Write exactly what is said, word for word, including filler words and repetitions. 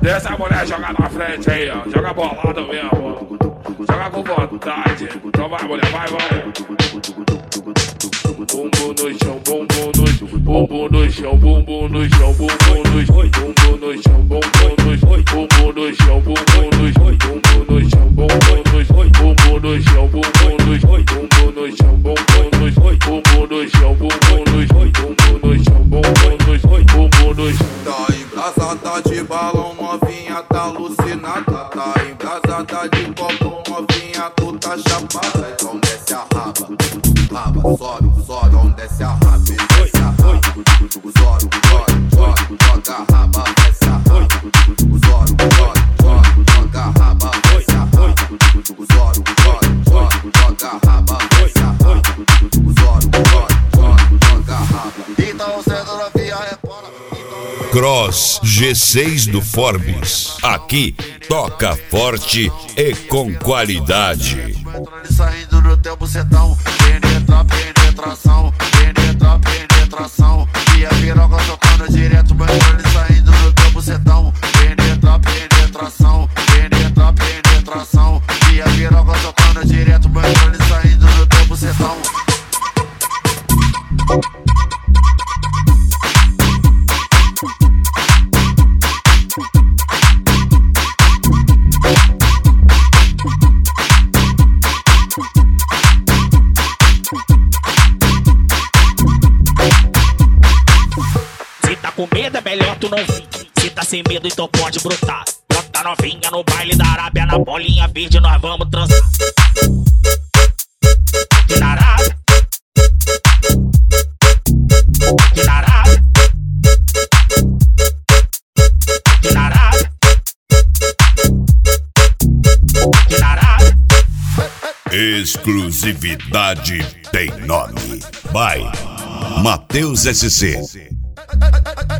Essa mulher joga na frente aí, ó. Joga bolado mesmo. Joga com vontade. Então vai, mulher, vai, vai. Bumbum no chão, bumbum no chão, bumbum no chão, bumbum no chão, bumbum no chão, bumbum no chão, bumbum no chão, bumbum no chão, bumbum no chão, bumbum no chão, bumbum no chão, bumbum no chão, bumbum no chão, bumbum no chão, bumbum no chão, bumbum no chão, bumbum no chão, bumbum no chão, bumbum no chão, bumbum no chão. Tá embrasada de balão, novinha tá alucinada. Tá embrasada de copo, novinha tu tá chapada. Então desce a raba, raba, sobe, sobe, então desce a raba, desce a raba. Sobe, sobe, sobe, joga a raba, desce a raba. Sobe, sobe, sobe, joga a raba, desce a raba. Sobe, sobe, sobe, joga a raba, desce a raba. Sobe, sobe, sobe, joga a raba. Então senta novinha, repara. Cross G seis do Forbes. Aqui toca forte e com qualidade. Saindo no teu bucetão, penetra, penetração, penetra, penetração. E a piroca tocando direto, banhando saindo no teu bucetão, penetra, penetração, penetra, penetração. E a piroca tocando direto, banhando saindo no teu bucetão. Com medo é melhor tu não vir. Se tá sem medo então pode brotar. Bota novinha no baile da Arábia, na bolinha verde nós vamos transar. Aqui na Arábia, aqui na Arábia, aqui na Arábia, aqui na Arábia. Exclusividade tem nome. By Matheus S C.